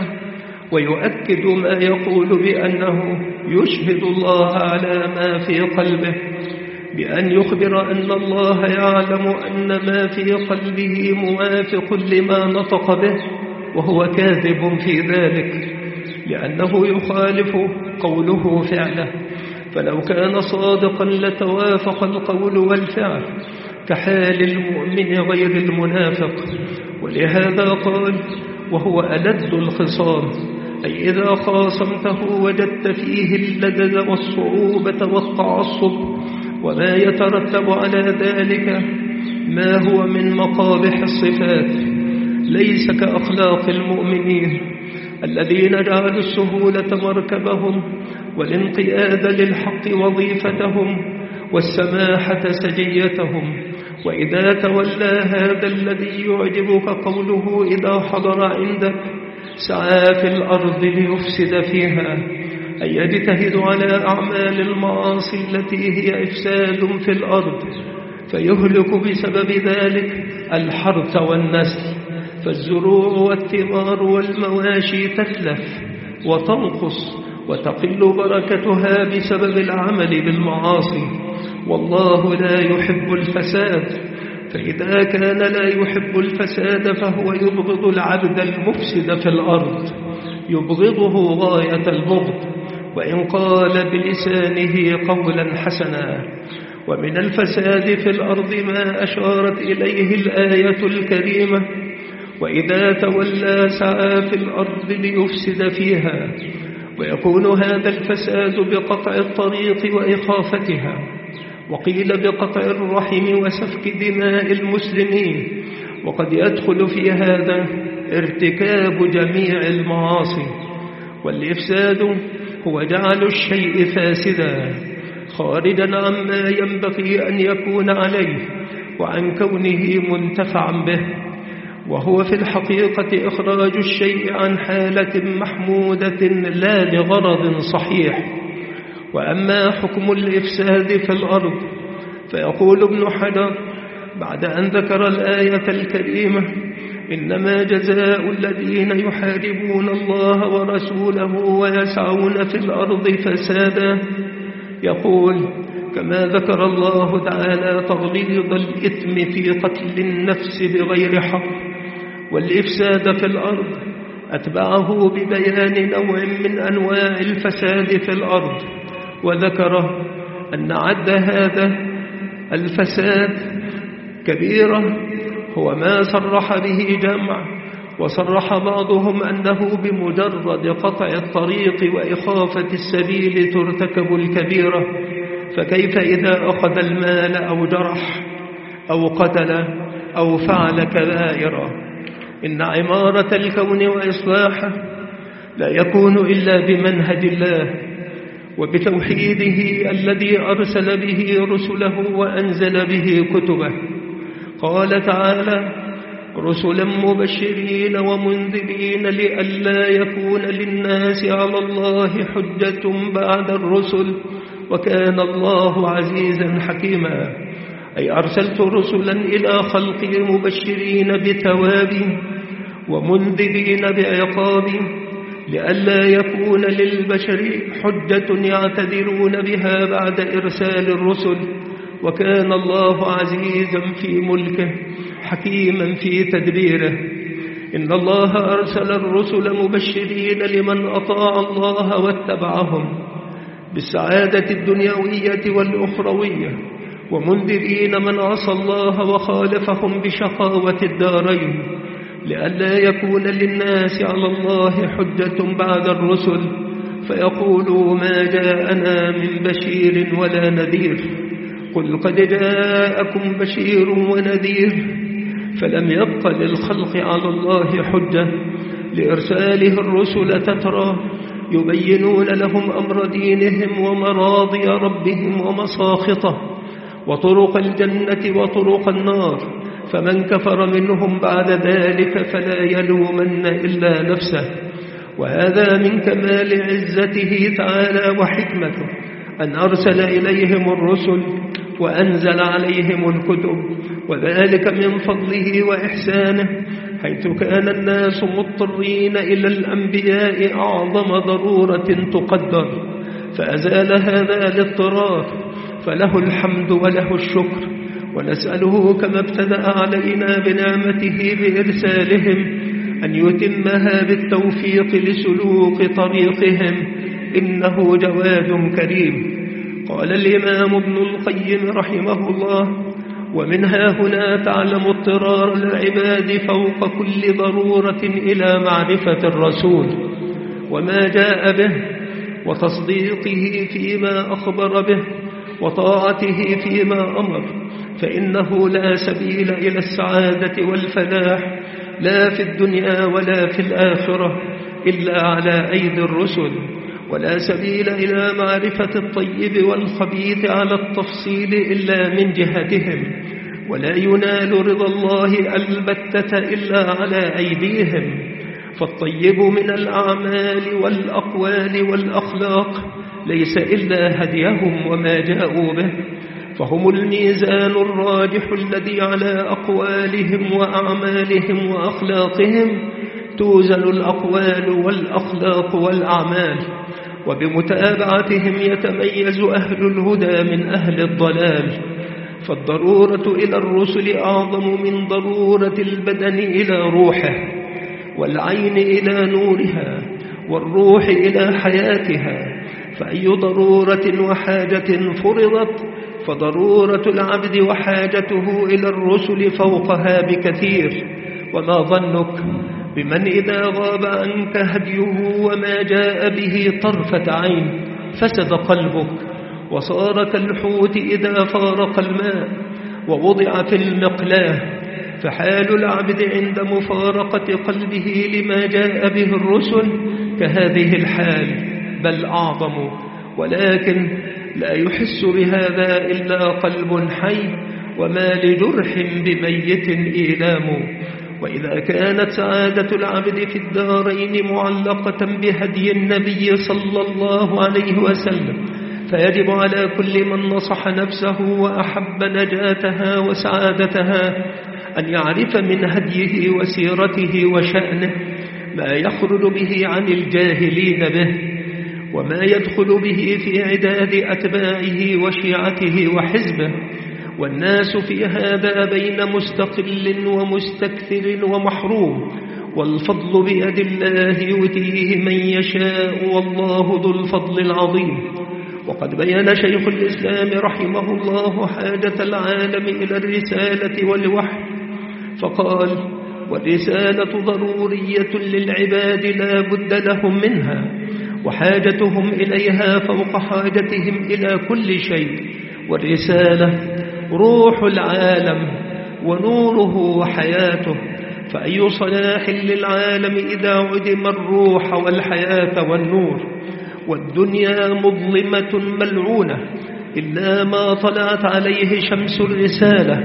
ويؤكد ما يقول بأنه يشهد الله على ما في قلبه، بأن يخبر أن الله يعلم أن ما في قلبه موافق لما نطق به، وهو كاذب في ذلك، لأنه يخالف قوله فعله. فلو كان صادقا لتوافق القول والفعل كحال المؤمن غير المنافق. ولهذا قال: وهو ألد الخصام، أي إذا خاصمته وجدت فيه اللدد والصعوبة والتعصب وما يترتب على ذلك ما هو من مقابح الصفات، ليس كأخلاق المؤمنين الذين جعلوا السهولة مركبهم والانقياد للحق وظيفتهم والسماحة سجيتهم. وإذا تولى هذا الذي يعجبك قوله إذا حضر عندك سعى في الأرض ليفسد فيها، أي يجتهد على أعمال المعاصي التي هي إفساد في الأرض، فيهلك بسبب ذلك الحرث والنسل، فالزروع والثمار والمواشي تتلف وتنقص وتقل بركتها بسبب العمل بالمعاصي، والله لا يحب الفساد. فإذا كان لا يحب الفساد فهو يبغض العبد المفسد في الأرض، يبغضه غاية البغض، وإن قال بلسانه قولا حسنا. ومن الفساد في الأرض ما أشارت إليه الآية الكريمة: وإذا تولى سعى في الأرض ليفسد فيها. ويكون هذا الفساد بقطع الطريق وإخافتها، وقيل بقطع الرحم وسفك دماء المسلمين، وقد يدخل في هذا ارتكاب جميع المعاصي. والإفساد هو جعل الشيء فاسدا خارجا عما ينبغي أن يكون عليه وعن كونه منتفعا به، وهو في الحقيقة إخراج الشيء عن حالة محمودة لا لغرض صحيح. وأما حكم الإفساد في الأرض فيقول ابن حجر بعد أن ذكر الآية الكريمة: إنما جزاء الذين يحاربون الله ورسوله ويسعون في الأرض فسادا، يقول: كما ذكر الله تعالى تغليظ الإثم في قتل النفس بغير حق والإفساد في الأرض، أتبعه ببيان نوع من أنواع الفساد في الأرض، وذكر أن عد هذا الفساد كبيرة هو ما صرح به جمع، وصرح بعضهم أنه بمجرد قطع الطريق وإخافة السبيل ترتكب الكبيرة، فكيف إذا أخذ المال أو جرح أو قتل أو فعل كبائر؟ إن عمارة الكون وإصلاحه لا يكون إلا بمنهج الله وبتوحيده الذي أرسل به رسله وأنزل به كتبه. قال تعالى: رسلا مبشرين ومنذرين لئلا يكون للناس على الله حجة بعد الرسل وكان الله عزيزا حكيما. أي أرسلت رسلا إلى خلقي مبشرين بثواب ومنذرين بعقاب، لئلا يكون للبشر حجة يعتذرون بها بعد إرسال الرسل، وكان الله عزيزا في ملكه حكيما في تدبيره. إن الله أرسل الرسل مبشرين لمن أطاع الله واتبعهم بالسعادة الدنيوية والأخروية، ومنذرين من عصى الله وخالفهم بشقاوة الدارين، لئلا يكون للناس على الله حجة بعد الرسل فيقولوا ما جاءنا من بشير ولا نذير. قل قد جاءكم بشير ونذير، فلم يبق للخلق على الله حجة لإرساله الرسل تترى يبينون لهم أمر دينهم ومراضي ربهم ومساخطه وطرق الجنة وطرق النار، فمن كفر منهم بعد ذلك فلا يلومن إلا نفسه. وهذا من كمال عزته تعالى وحكمته أن أرسل إليهم الرسل وأنزل عليهم الكتب، وذلك من فضله وإحسانه، حيث كان الناس مضطرين إلى الأنبياء أعظم ضرورة تقدر، فأزال هذا الاضطرار، فله الحمد وله الشكر. ونسأله كما ابتدأ علينا بنعمته بإرسالهم أن يتمها بالتوفيق لسلوك طريقهم، إنه جواد كريم. قال الإمام ابن القيم رحمه الله: ومنها هنا تعلم اضطرار العباد فوق كل ضرورة إلى معرفة الرسول وما جاء به، وتصديقه فيما أخبر به، وطاعته فيما أمر، فإنه لا سبيل إلى السعادة والفلاح لا في الدنيا ولا في الآخرة إلا على أيدي الرسل، ولا سبيل إلى معرفة الطيب والخبيث على التفصيل إلا من جهتهم، ولا ينال رضا الله البتة إلا على أيديهم. فالطيب من الأعمال والأقوال والأخلاق ليس إلا هديهم وما جاءوا به، فهم الميزان الراجح الذي على أقوالهم وأعمالهم وأخلاقهم توزن الأقوال والأخلاق والأعمال، وبمتابعتهم يتميز أهل الهدى من أهل الضلال. فالضرورة إلى الرسل أعظم من ضرورة البدن إلى روحه، والعين إلى نورها، والروح إلى حياتها. فأي ضرورة وحاجة فرضت فضرورة العبد وحاجته إلى الرسل فوقها بكثير. وما ظنك بمن إذا غاب عنك هديه وما جاء به طرفة عين فسد قلبك، وصار كالحوت إذا فارق الماء ووضع في المقلاه. فحال العبد عند مفارقة قلبه لما جاء به الرسل كهذه الحال، بل أعظم، ولكن لا يحس بهذا إلا قلب حي، وما لجرح بميت إيلام. وإذا كانت سعادة العبد في الدارين معلقة بهدي النبي صلى الله عليه وسلم، فيجب على كل من نصح نفسه وأحب نجاتها وسعادتها أن يعرف من هديه وسيرته وشأنه ما يخرج به عن الجاهلين به، وما يدخل به في عداد أتباعه وشيعته وحزبه. والناس في هذا بين مستقل ومستكثر ومحروم، والفضل بيد الله يؤتيه من يشاء، والله ذو الفضل العظيم. وقد بين شيخ الإسلام رحمه الله حاجة العالم إلى الرسالة والوحي، فقال: والرسالة ضرورية للعباد لا بد لهم منها، وحاجتهم إليها فوق حاجتهم إلى كل شيء. والرسالة روح العالم ونوره وحياته، فأي صلاح للعالم إذا عدم الروح والحياة والنور. والدنيا مظلمة ملعونة إلا ما طلعت عليه شمس الرسالة،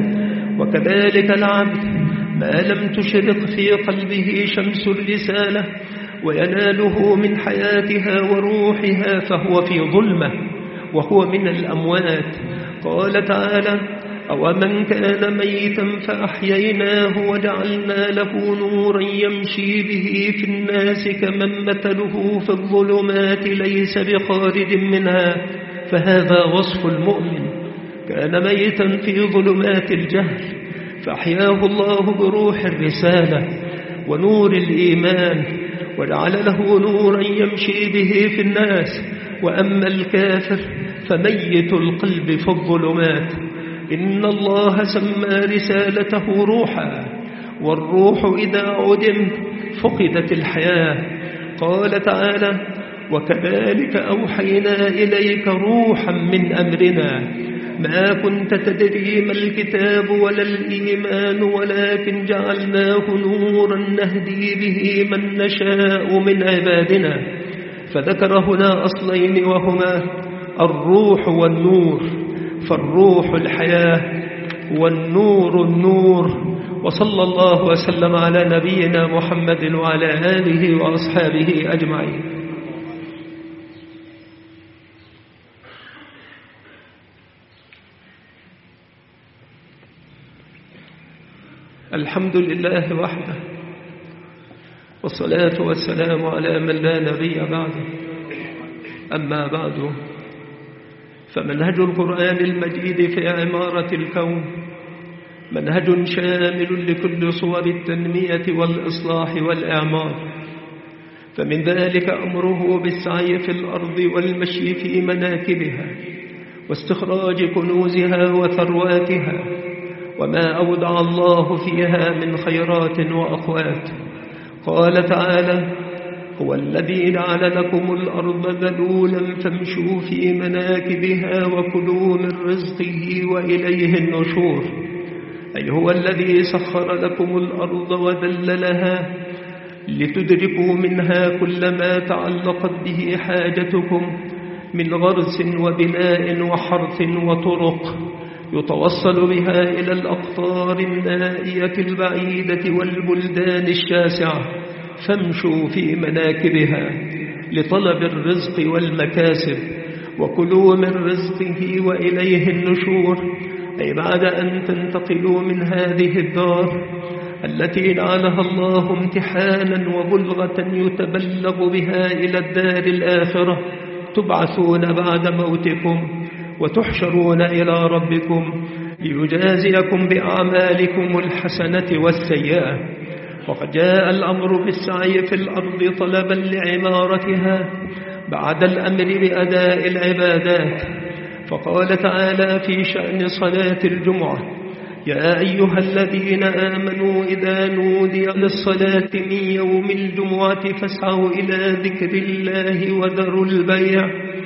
وكذلك العبد ما لم تشرق في قلبه شمس الرسالة ويناله من حياتها وروحها فهو في ظلمة، وهو من الأموات. قال تعالى: أومن كان ميتا فأحييناه وجعلنا له نورا يمشي به في الناس كمن مثله في الظلمات ليس بخارج منها. فهذا وصف المؤمن، كان ميتا في ظلمات الجهل فأحياه الله بروح الرسالة ونور الإيمان، وجعل له نورا يمشي به في الناس. وأما الكافر فميت القلب في الظلمات. إن الله سمى رسالته روحا، والروح إذا عدم فقدت الحياة. قال تعالى: وكذلك أوحينا إليك روحا من أمرنا ما كنت تدري ما الكتاب ولا الإيمان ولكن جعلناه نورا نهدي به من نشاء من عبادنا. فذكر هنا أصلين وهما الروح والنور، فالروح الحياة والنور النور، وصلى الله وسلم على نبينا محمد وعلى آله وأصحابه أجمعين. الحمد لله وحده، والصلاة والسلام على من لا نبي بعده. أما بعد، فمنهج القرآن المجيد في عمارة الكون منهج شامل لكل صور التنمية والإصلاح والإعمار، فمن ذلك أمره بالسعي في الأرض والمشي في مناكبها واستخراج كنوزها وثرواتها وما أودع الله فيها من خيرات وأقوات. قال تعالى: هو الذي جعل لكم الأرض ذلولا فامشوا في مناكبها وكلوا من رزقه وإليه النشور. أي هو الذي سخر لكم الأرض وذللها لتدركوا منها كل ما تعلقت به حاجتكم من غرس وبناء وحرث وطرق يتوصل بها إلى الأقطار النائية البعيدة والبلدان الشاسعة، فامشوا في مناكبها لطلب الرزق والمكاسب وكلوا من رزقه وإليه النشور. أي بعد أن تنتقلوا من هذه الدار التي جعلها الله امتحانا وبلغة يتبلغ بها إلى الدار الآخرة، تبعثون بعد موتكم وتحشرون إلى ربكم ليجازيكم بأعمالكم الحسنة والسيئة. وقد جاء الأمر بالسعي في الأرض طلبا لعمارتها بعد الأمر بأداء العبادات، فقال تعالى في شأن صلاة الجمعة: يا أيها الذين آمنوا إذا نودي للصلاة من يوم الجمعة فاسعوا إلى ذكر الله وذروا البيع،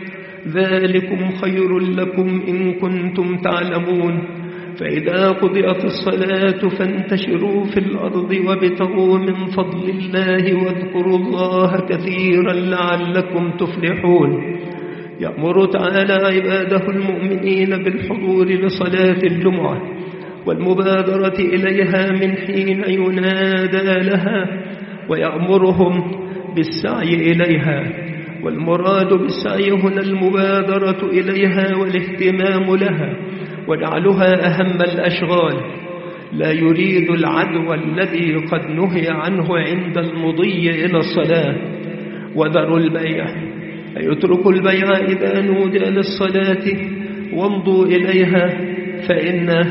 ذلكم خير لكم إن كنتم تعلمون. فإذا قضيت الصلاة فانتشروا في الأرض وابتغوا من فضل الله واذكروا الله كثيرا لعلكم تفلحون. يأمر تعالى عباده المؤمنين بالحضور لصلاة الجمعة والمبادرة إليها من حين ينادى لها، ويأمرهم بالسعي إليها. والمراد بالسعي هنا المبادرة إليها والاهتمام لها وجعلها أهم الأشغال، لا يريد العدو الذي قد نهي عنه عند المضي إلى الصلاة. وذروا البيع، أي اتركوا البيع إذا نودي للصلاة وامضوا إليها، فإن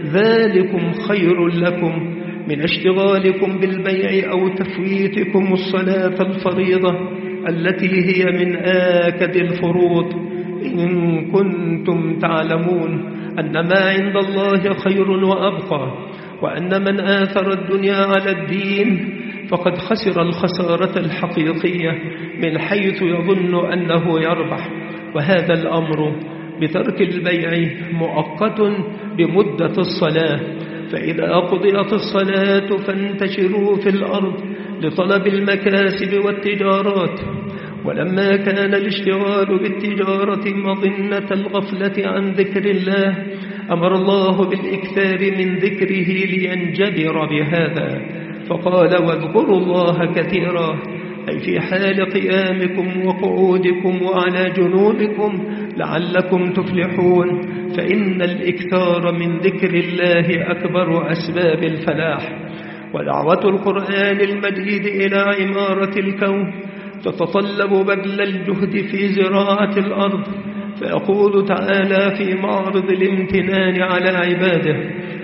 ذلكم خير لكم من اشتغالكم بالبيع أو تفويتكم الصلاة الفريضة التي هي من آكد الفروض، إن كنتم تعلمون أن ما عند الله خير وأبقى، وأن من آثر الدنيا على الدين فقد خسر الخسارة الحقيقية من حيث يظن أنه يربح. وهذا الأمر بترك البيع مؤقت بمدة الصلاة. فإذا قضيت الصلاة فانتشروا في الأرض لطلب المكاسب والتجارات. ولما كان الاشتغال بالتجارة مظنة الغفلة عن ذكر الله، أمر الله بالإكثار من ذكره لينجبر بهذا، فقال: واذكروا الله كثيرا، أي في حال قيامكم وقعودكم وعلى جنوبكم لعلكم تفلحون، فإن الإكثار من ذكر الله أكبر أسباب الفلاح. ودعوة القرآن المجيد إلى عمارة الكون تتطلب بذل الجهد في زراعة الأرض. فيقول تعالى في معرض الامتنان على عباده: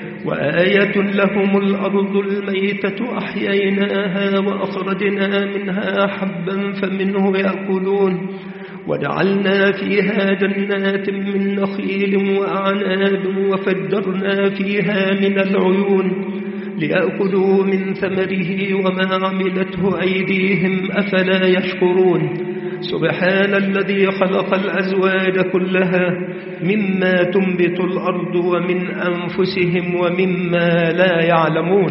وآية لهم الأرض الميتة أحييناها وأخرجنا منها حبا فمنه يأكلون وجعلنا فيها جنات من نخيل وأعناب وفجرنا فيها من العيون ليأكلوا من ثمره وما عملته أيديهم أفلا يشكرون. سبحان الذي خلق الأزواج كلها مما تنبت الأرض ومن أنفسهم ومما لا يعلمون.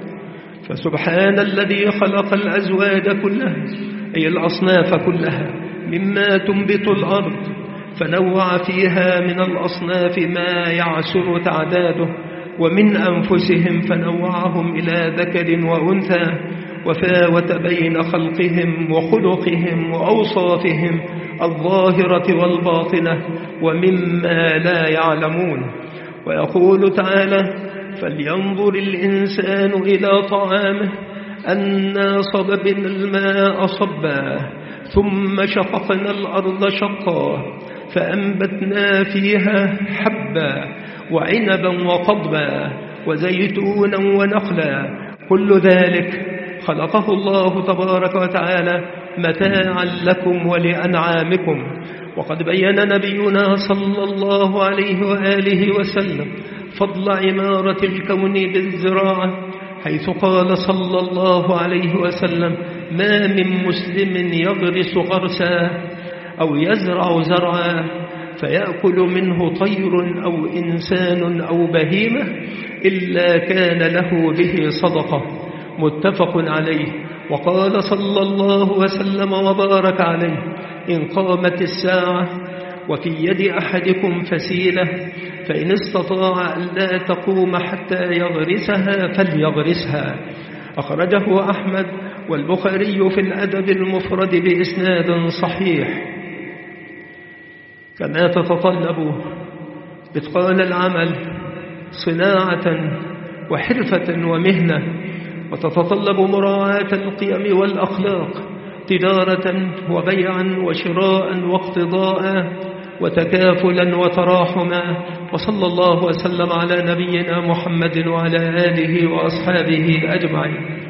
فسبحان الذي خلق الأزواج كلها، أي الأصناف كلها، مما تنبت الأرض، فنوع فيها من الأصناف ما يعسر تعداده، ومن أنفسهم فنوعهم إلى ذكر وأنثى وفاوت بين خلقهم وخلقهم وأوصافهم الظاهرة والباطنة ومما لا يعلمون. ويقول تعالى: فلينظر الإنسان إلى طعامه أنا صببنا الماء صبا ثم شققنا الأرض شقا فأنبتنا فيها حبا وعنبا وقضبا وزيتونا ونخلا كل ذلك خلقه الله تبارك وتعالى متاعا لكم ولأنعامكم. وقد بين نبينا صلى الله عليه وآله وسلم فضل عمارة الكون بالزراعة، حيث قال صلى الله عليه وسلم: ما من مسلم يغرس غرسا أو يزرع زرعا فيأكل منه طير أو إنسان أو بهيمة إلا كان له به صدقة. متفق عليه. وقال صلى الله وسلم وبارك عليه: إن قامت الساعة وفي يد أحدكم فسيلة فإن استطاع أن لا تقوم حتى يغرسها فليغرسها. أخرجه أحمد والبخاري في الأدب المفرد بإسناد صحيح. كما تتطلب إتقان العمل صناعة وحرفة ومهنة، وتتطلب مراعاة القيم والأخلاق تجارة وبيعا وشراء واقتضاء وتكافلا وتراحما. وصلى الله وسلم على نبينا محمد وعلى آله وأصحابه أجمعين.